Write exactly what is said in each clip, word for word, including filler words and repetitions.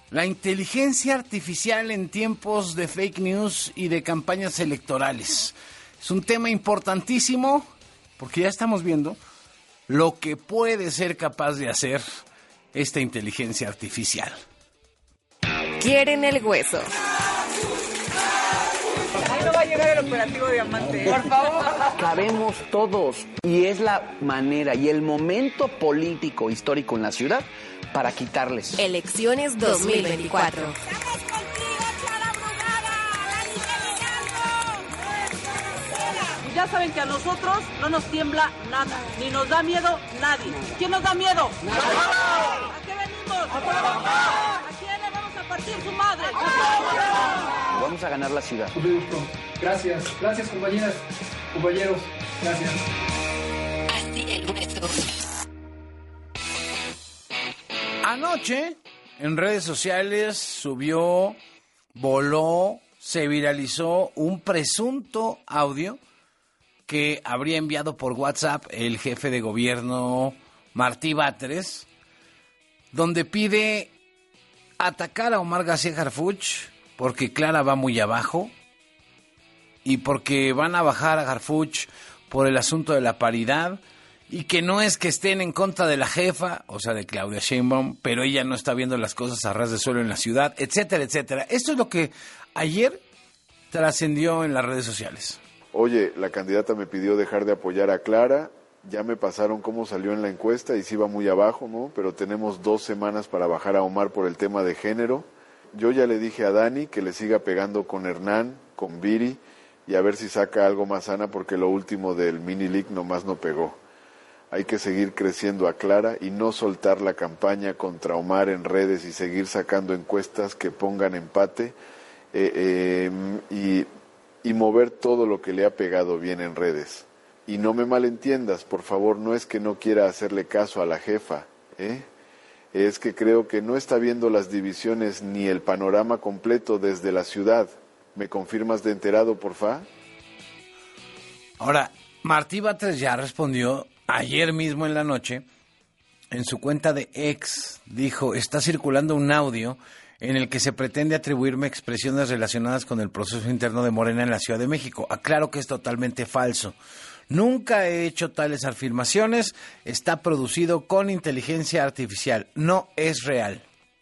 La inteligencia artificial en tiempos de fake news y de campañas electorales. Es un tema importantísimo porque ya estamos viendo lo que puede ser capaz de hacer esta inteligencia artificial. Quieren el hueso. Ahí no va a llegar el operativo Diamante. Por favor. Cabemos todos y es la manera y el momento político histórico en la ciudad para quitarles. Elecciones dos mil veinticuatro. Ya saben que a nosotros no nos tiembla nada, ni nos da miedo nadie. ¿Quién nos da miedo? ¡Nada! ¿A qué venimos? ¡A trabajar! ¿A quién le vamos a partir su madre? ¡A Vamos a ganar la ciudad. Gracias, gracias compañeras, compañeros, gracias. Así el hueso. Anoche, en redes sociales, subió, voló, se viralizó un presunto audio que habría enviado por WhatsApp el jefe de gobierno Martí Batres, donde pide atacar a Omar García Harfuch porque Clara va muy abajo y porque van a bajar a Harfuch por el asunto de la paridad y que no es que estén en contra de la jefa, o sea, de Claudia Sheinbaum, pero ella no está viendo las cosas a ras de suelo en la ciudad, etcétera, etcétera. Esto es lo que ayer trascendió en las redes sociales. Oye, la candidata me pidió dejar de apoyar a Clara, ya me pasaron cómo salió en la encuesta y sí va muy abajo, ¿no? Pero tenemos dos semanas para bajar a Omar por el tema de género. Yo ya le dije a Dani que le siga pegando con Hernán, con Viri, y a ver si saca algo más sana porque lo último del mini league nomás no pegó. Hay que seguir creciendo a Clara y no soltar la campaña contra Omar en redes y seguir sacando encuestas que pongan empate eh, eh, y, y mover todo lo que le ha pegado bien en redes. Y no me malentiendas, por favor, no es que no quiera hacerle caso a la jefa, ¿eh? Es que creo que no está viendo las divisiones ni el panorama completo desde la ciudad. ¿Me confirmas de enterado, porfa? Ahora, Martí Batres ya respondió ayer mismo en la noche, en su cuenta de X, dijo, está circulando un audio en el que se pretende atribuirme expresiones relacionadas con el proceso interno de Morena en la Ciudad de México. Aclaro que es totalmente falso. Nunca he hecho tales afirmaciones, está producido con inteligencia artificial, no es real.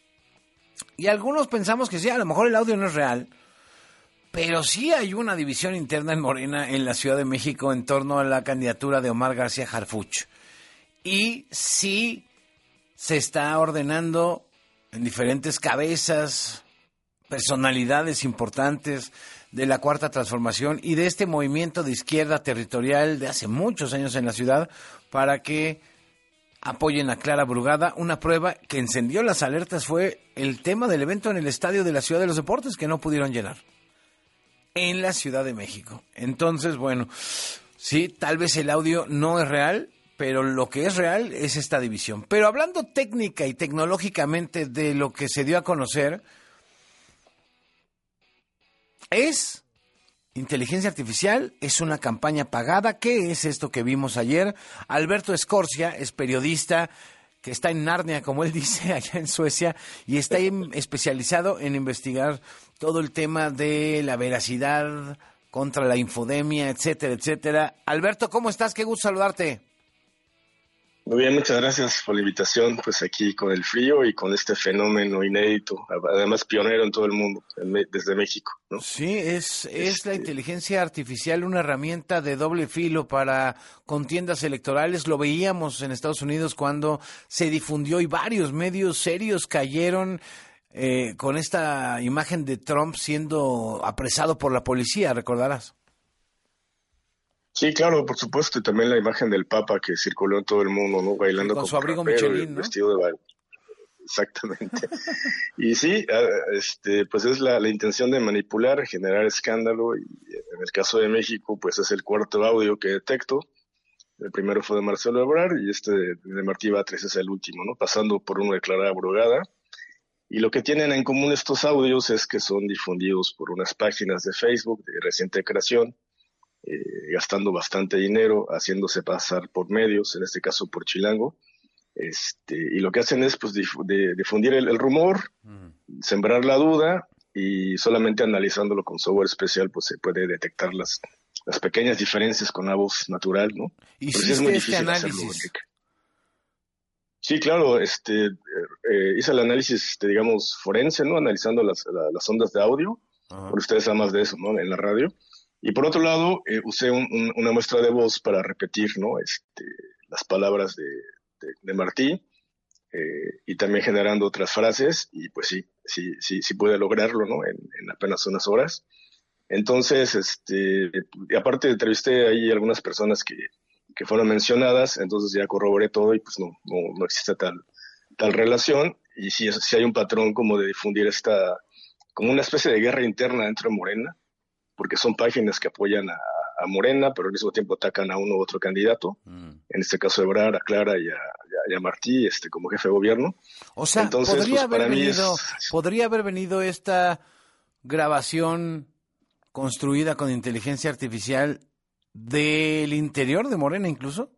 Y algunos pensamos que sí, a lo mejor el audio no es real, pero sí hay una división interna en Morena en la Ciudad de México en torno a la candidatura de Omar García Harfuch. Y sí se está ordenando en diferentes cabezas, personalidades importantes de la Cuarta Transformación y de este movimiento de izquierda territorial de hace muchos años en la ciudad para que apoyen a Clara Brugada. Una prueba que encendió las alertas fue el tema del evento en el Estadio de la Ciudad de los Deportes que no pudieron llenar en la Ciudad de México. Entonces, bueno, sí, tal vez el audio no es real, pero lo que es real es esta división. Pero hablando técnica y tecnológicamente de lo que se dio a conocer, es inteligencia artificial, es una campaña pagada. ¿Qué es esto que vimos ayer? Alberto Escorcia es periodista que está en Narnia, como él dice, allá en Suecia, y está especializado en investigar todo el tema de la veracidad contra la infodemia, etcétera, etcétera. Alberto, ¿cómo estás? Qué gusto saludarte. Muy bien, muchas gracias por la invitación, pues aquí con el frío y con este fenómeno inédito, además pionero en todo el mundo, desde México, ¿no? Sí, es, es este... la inteligencia artificial una herramienta de doble filo para contiendas electorales. Lo veíamos en Estados Unidos cuando se difundió y varios medios serios cayeron eh, con esta imagen de Trump siendo apresado por la policía, recordarás. Sí, claro, por supuesto, y también la imagen del Papa que circuló en todo el mundo, ¿no? Bailando con su abrigo Michelin, ¿no? Vestido de baile. Exactamente. Y sí, este, pues es la, la intención de manipular, generar escándalo, y en el caso de México, pues es el cuarto audio que detecto. El primero fue de Marcelo Ebrard y este de, de Martí Batres es el último, ¿no? Pasando por uno de Clara Brugada. Y lo que tienen en común estos audios es que son difundidos por unas páginas de Facebook de reciente creación, Eh, gastando bastante dinero, haciéndose pasar por medios, en este caso por Chilango, este, y lo que hacen es pues dif- de, difundir el, el rumor, uh-huh. sembrar la duda, y solamente analizándolo con software especial pues se puede detectar las, las pequeñas diferencias con la voz natural, ¿no? ¿Hiciste es muy este análisis? Hacerlo, sí, claro, este, eh, hice el análisis, este, digamos, forense, ¿no? Analizando las, la, las ondas de audio, uh-huh. Por ustedes saben más de eso, ¿no? En la radio. Y por otro lado, eh, usé un, un, una muestra de voz para repetir, ¿no? Este, las palabras de, de, de Martí, eh, y también generando otras frases, y pues sí, sí, sí, sí pude lograrlo, ¿no? En, en apenas unas horas. Entonces, este, y aparte entrevisté ahí algunas personas que, que fueron mencionadas, entonces ya corroboré todo y pues no, no, no existe tal, tal relación, y sí, sí hay un patrón como de difundir esta, como una especie de guerra interna dentro de Morena, porque son páginas que apoyan a, a Morena, pero al mismo tiempo atacan a uno u otro candidato, mm. en este caso a Ebrard, a Clara y a, y a Martí, este, como jefe de gobierno. O sea, Entonces, podría, pues, haber venido, es... podría haber venido esta grabación construida con inteligencia artificial del interior de Morena incluso.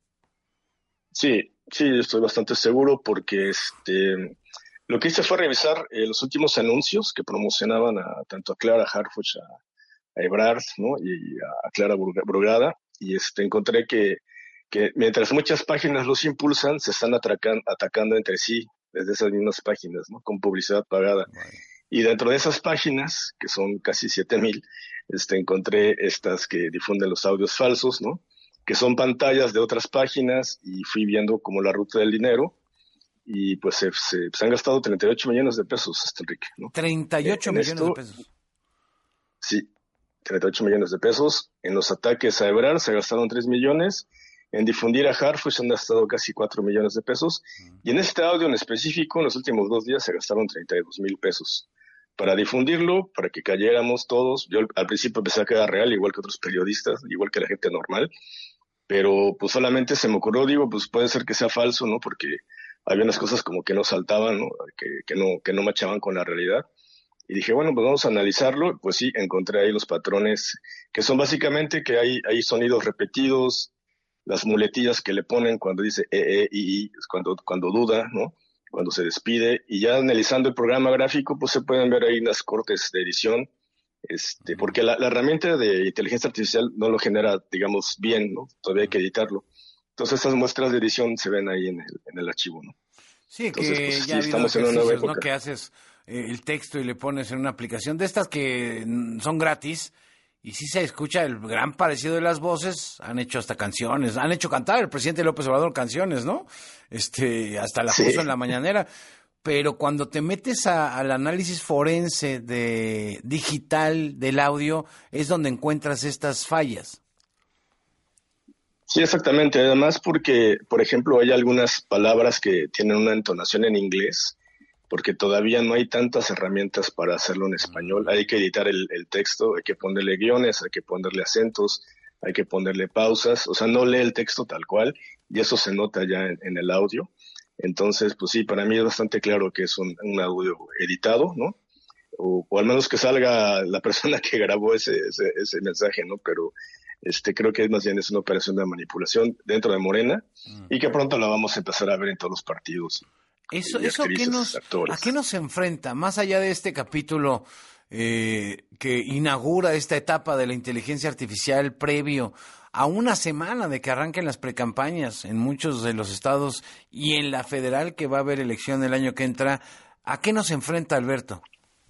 Sí, sí, estoy bastante seguro porque este, lo que hice fue revisar eh, los últimos anuncios que promocionaban a, tanto a Clara Harfuch, a a Ebrard, ¿no? Y a Clara Brugada, y este, encontré que, que mientras muchas páginas los impulsan, se están atracan, atacando entre sí desde esas mismas páginas, ¿no? Con publicidad pagada. Bueno. Y dentro de esas páginas, que son casi siete mil, este, encontré estas que difunden los audios falsos, ¿no? Que son pantallas de otras páginas, y fui viendo como la ruta del dinero, y pues se, se, se han gastado treinta y ocho millones de pesos, este Enrique, ¿no? treinta y ocho millones de pesos. Sí. treinta y ocho millones de pesos. En los ataques a Ebrard se gastaron tres millones. En difundir a Harfuch se han gastado casi cuatro millones de pesos. Uh-huh. Y en este audio en específico, en los últimos dos días se gastaron treinta y dos mil pesos. Para difundirlo, para que cayéramos todos. Yo al principio pensé que era real, igual que otros periodistas, igual que la gente normal. Pero pues solamente se me ocurrió, digo, pues puede ser que sea falso, ¿no? Porque había unas cosas como que no saltaban, ¿no? Que, que no, que no machaban con la realidad. Y dije, bueno, pues vamos a analizarlo. Pues sí, encontré ahí los patrones, que son básicamente que hay, hay sonidos repetidos, las muletillas que le ponen cuando dice e, e, i, i, cuando, cuando duda, ¿no? Cuando se despide. Y ya analizando el programa gráfico, pues se pueden ver ahí las cortes de edición, este, porque la, la herramienta de inteligencia artificial no lo genera, digamos, bien, ¿no? Todavía hay que editarlo. Entonces esas muestras de edición se ven ahí en el, en el archivo, ¿no? Sí, Entonces, que pues, ya sí, estamos en una nueva época, ¿no? Que haces el texto y le pones en una aplicación de estas que son gratis, y sí se escucha el gran parecido de las voces. Han hecho hasta canciones, han hecho cantar el presidente López Obrador canciones, ¿no? Este, hasta la puso sí. en la mañanera. Pero cuando te metes a, al análisis forense de digital del audio, es donde encuentras estas fallas. Sí, exactamente. Además porque, por ejemplo, hay algunas palabras que tienen una entonación en inglés, porque todavía no hay tantas herramientas para hacerlo en español. Hay que editar el, el texto, hay que ponerle guiones, hay que ponerle acentos, hay que ponerle pausas. O sea, no lee el texto tal cual, y eso se nota ya en, en el audio. Entonces, pues sí, para mí es bastante claro que es un, un audio editado, ¿no? O, o al menos que salga la persona que grabó ese, ese, ese mensaje, ¿no? Pero este creo que más bien es una operación de manipulación dentro de Morena, mm. y que pronto la vamos a empezar a ver en todos los partidos. Eso, eso ¿qué nos, ¿a qué nos enfrenta? Más allá de este capítulo eh, que inaugura esta etapa de la inteligencia artificial previo a una semana de que arranquen las precampañas en muchos de los estados y en la federal, que va a haber elección el año que entra, ¿a qué nos enfrenta, Alberto?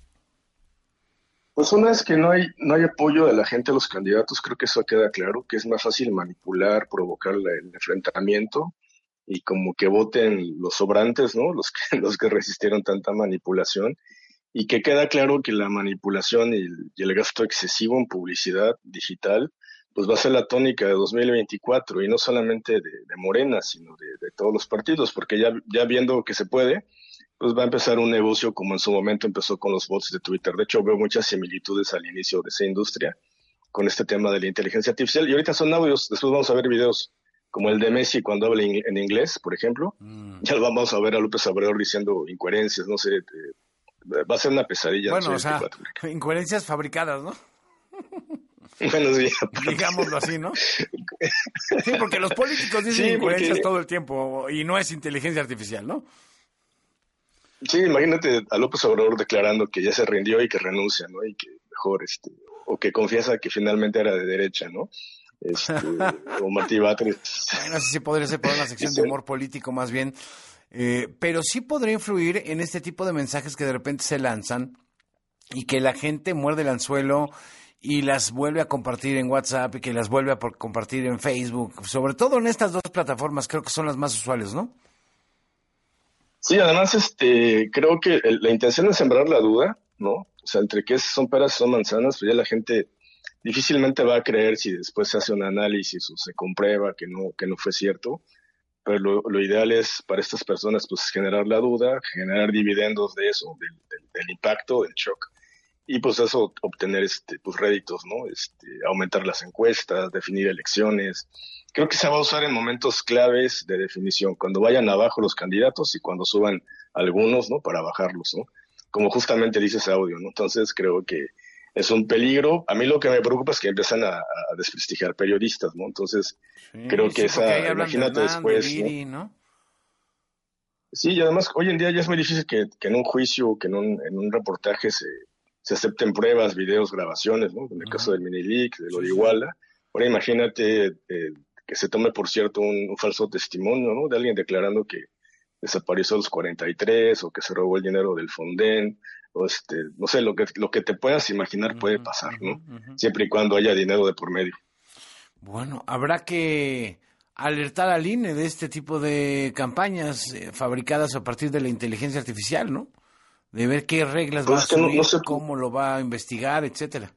Pues una es que no hay no hay apoyo de la gente a los candidatos. Creo que eso queda claro, que es más fácil manipular, provocar el enfrentamiento, y como que voten los sobrantes, ¿no? Los que, los que resistieron tanta manipulación, y que queda claro que la manipulación y el, y el gasto excesivo en publicidad digital, pues va a ser la tónica de dos mil veinticuatro, y no solamente de, de Morena, sino de, de todos los partidos, porque ya, ya viendo que se puede, pues va a empezar un negocio como en su momento empezó con los bots de Twitter. De hecho, veo muchas similitudes al inicio de esa industria con este tema de la inteligencia artificial, y ahorita son audios, después vamos a ver videos como el de Messi cuando habla en inglés, por ejemplo. Mm. Ya lo vamos a ver a López Obrador diciendo incoherencias, no sé, eh, va a ser una pesadilla. Bueno, o sea, incoherencias fabricadas, ¿no? Bueno, sí, digámoslo así, ¿no? Sí, porque los políticos dicen sí, incoherencias porque todo el tiempo, y no es inteligencia artificial, ¿no? Sí, imagínate a López Obrador declarando que ya se rindió y que renuncia, ¿no? Y que mejor, este, o que confiesa que finalmente era de derecha, ¿no? Este, o Martí Batres. Bueno, así se podría ser para una sección de humor político más bien. Eh, pero sí podría influir en este tipo de mensajes que de repente se lanzan y que la gente muerde el anzuelo y las vuelve a compartir en WhatsApp y que las vuelve a por compartir en Facebook, sobre todo en estas dos plataformas, creo que son las más usuales, ¿no? Sí, además, este, creo que el- la intención es sembrar la duda, ¿no? O sea, entre qué son peras y son manzanas, pues ya la gente difícilmente va a creer si después se hace un análisis o se comprueba que no, que no fue cierto. Pero lo, lo ideal es para estas personas pues generar la duda, generar dividendos de eso, del, del, del impacto, del shock, y pues eso obtener este pues réditos, ¿no? Este, aumentar las encuestas, definir elecciones. Creo que se va a usar en momentos claves de definición, cuando vayan abajo los candidatos y cuando suban algunos, ¿no? Para bajarlos, ¿no? Como justamente dice ese audio, ¿no? Entonces creo que es un peligro. A mí lo que me preocupa es que empiezan a, a desprestigiar periodistas, ¿no? Entonces Sí, creo que sí, porque ahí esa, hablan de imagínate Hernán, de después, ¿no? Viri, ¿no? Sí, y además hoy en día ya es muy difícil que, que en un juicio, que en un, en un reportaje se, se acepten pruebas, videos, grabaciones, ¿no? En el caso del Minilic, de lo Sí, de sí. Iguala. Ahora imagínate eh, que se tome, por cierto, un, un falso testimonio, ¿no? De alguien declarando que desapareció a los cuarenta y tres o que se robó el dinero del Fonden, o este, no sé, lo que, lo que te puedas imaginar puede Ujú, pasar, ujú, ¿no? ujú. Siempre y cuando haya dinero de por medio. Bueno, habrá que alertar al I N E de este tipo de campañas eh, fabricadas a partir de la inteligencia artificial, ¿no? De ver qué reglas va Pues a es que no, no subir, sé, cómo lo va a investigar, etcétera.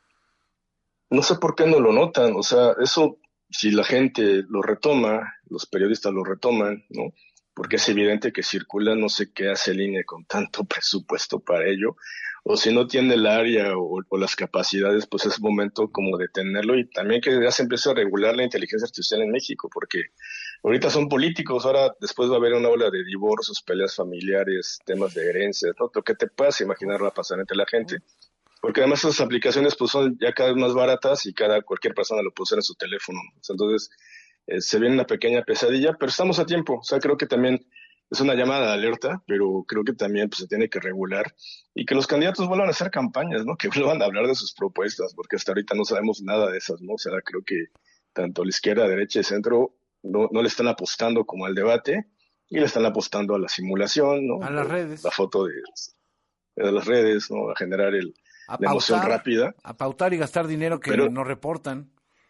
no sé por qué no lo notan, o sea, eso, si la gente lo retoma, los periodistas lo retoman, ¿no? Porque es evidente que circula, no sé qué hace el I N E con tanto presupuesto para ello, o si no tiene el área o, o las capacidades, pues es momento como de tenerlo y también que ya se empiece a regular la inteligencia artificial en México, porque ahorita son políticos, ahora después va a haber una ola de divorcios, peleas familiares, temas de herencias, ¿no? Lo que te puedas imaginar va a pasar entre la gente. Porque además esas aplicaciones pues son ya cada vez más baratas y cada cualquier persona lo puede usar en su teléfono. O sea, entonces eh, se viene una pequeña pesadilla, pero estamos a tiempo. O sea, creo que también es una llamada de alerta, pero creo que también pues, se tiene que regular y que los candidatos vuelvan a hacer campañas, ¿no? Que vuelvan a hablar de sus propuestas, porque hasta ahorita no sabemos nada de esas, ¿no? O sea, creo que tanto la izquierda, derecha y centro no, no le están apostando como al debate y le están apostando a la simulación, ¿no? A las O redes. la foto de, de las redes, ¿no? A generar el A la emoción pautar, rápida. a pautar y gastar dinero que Pero no reportan.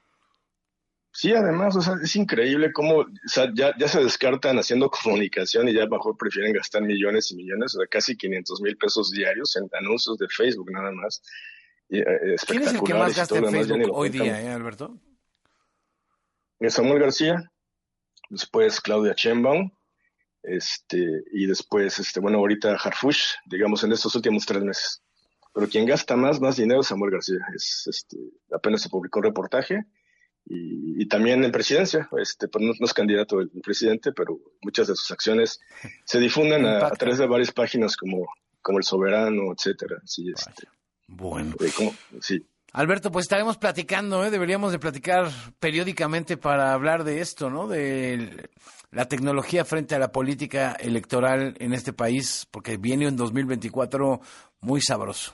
sí, además, o sea, es increíble cómo, o sea, ya, ya se descartan haciendo comunicación y ya mejor prefieren gastar millones y millones, o sea, casi quinientos mil pesos diarios en anuncios de Facebook nada más. Y, eh, ¿Quién es el que más espectaculares y gasta todo en lo demás, ya ni Facebook lo hoy cuentan. día, eh, Alberto? Eh, Samuel García, después Claudia Sheinbaum, este, y después, este, bueno, ahorita Harfush, digamos, en estos últimos tres meses. Pero quien gasta más, más dinero es Samuel García. Es, este, apenas se publicó un reportaje. Y, y también en presidencia, este, pues no, no es candidato el presidente, pero muchas de sus acciones se difunden a, a Impacta. través de varias páginas como, como El Soberano, etcétera. Sí, este, Bueno. eh, como- sí. Alberto, pues estaremos platicando, ¿eh? Deberíamos de platicar periódicamente para hablar de esto, ¿no? De la tecnología frente a la política electoral en este país, porque viene un dos mil veinticuatro muy sabroso.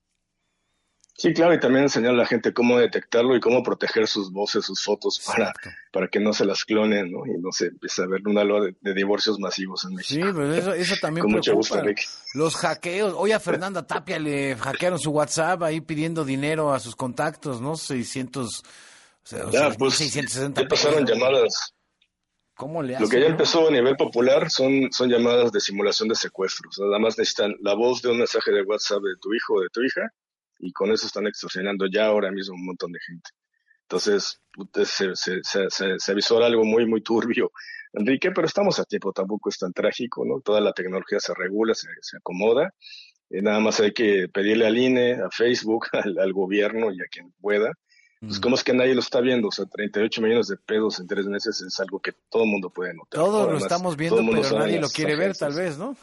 Sí, claro, y también enseñar a la gente cómo detectarlo y cómo proteger sus voces, sus fotos para, Exacto. para que no se las clonen, ¿no? Y no se empiece a ver una ola de, de divorcios masivos en Sí, México. pues eso, eso también Con mucho gusto, preocupa. Enrique. Los hackeos. Hoy a Fernanda Tapia le hackearon su WhatsApp ahí pidiendo dinero a sus contactos, ¿no? seiscientos, o sea, Ya, seis mil pues, seiscientos sesenta ya pasaron pesos. llamadas. ¿Cómo le Lo que hacen, ya no? empezó a nivel popular son, son llamadas de simulación de secuestros. Nada más necesitan la voz de un mensaje de WhatsApp de tu hijo o de tu hija y con eso están extorsionando ya ahora mismo un montón de gente. Entonces, puta, se, se, se, se, se avisó algo muy, muy turbio, Enrique, pero estamos a tiempo, tampoco es tan trágico, ¿no? Toda la tecnología se regula, se, se acomoda. Eh, nada más hay que pedirle al I N E, a Facebook, al, al gobierno y a quien pueda. Pues, ¿cómo es que nadie lo está viendo? O sea, treinta y ocho millones de pesos en tres meses es algo que todo el mundo puede notar. Todos ¿no? lo Además, estamos todo viendo, el mundo pero sabe nadie las lo quiere ver, agencias. tal vez, ¿no?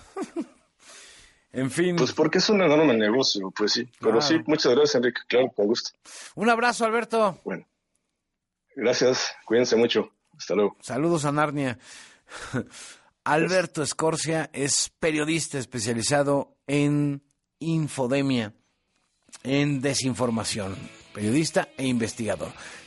En fin. Pues porque es un enorme negocio, pues sí. Pero Claro. sí, muchas gracias, Enrique. Claro, con gusto. Un abrazo, Alberto. Bueno, gracias. Cuídense mucho. Hasta luego. Saludos a Narnia. Alberto Escorcia es periodista especializado en infodemia, en desinformación, periodista e investigador.